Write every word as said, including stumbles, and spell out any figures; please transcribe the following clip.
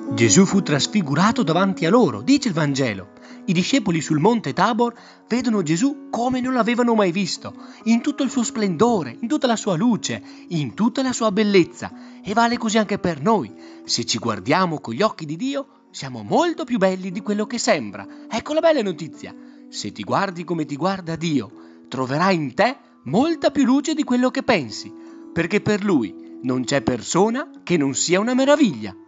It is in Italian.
Gesù fu trasfigurato davanti a loro, dice il Vangelo. I discepoli sul monte Tabor vedono Gesù come non l'avevano mai visto, in tutto il suo splendore, in tutta la sua luce, in tutta la sua bellezza. E vale così anche per noi. Se ci guardiamo con gli occhi di Dio, siamo molto più belli di quello che sembra. Ecco la bella notizia. Se ti guardi come ti guarda Dio, troverai in te molta più luce di quello che pensi, perché per Lui non c'è persona che non sia una meraviglia.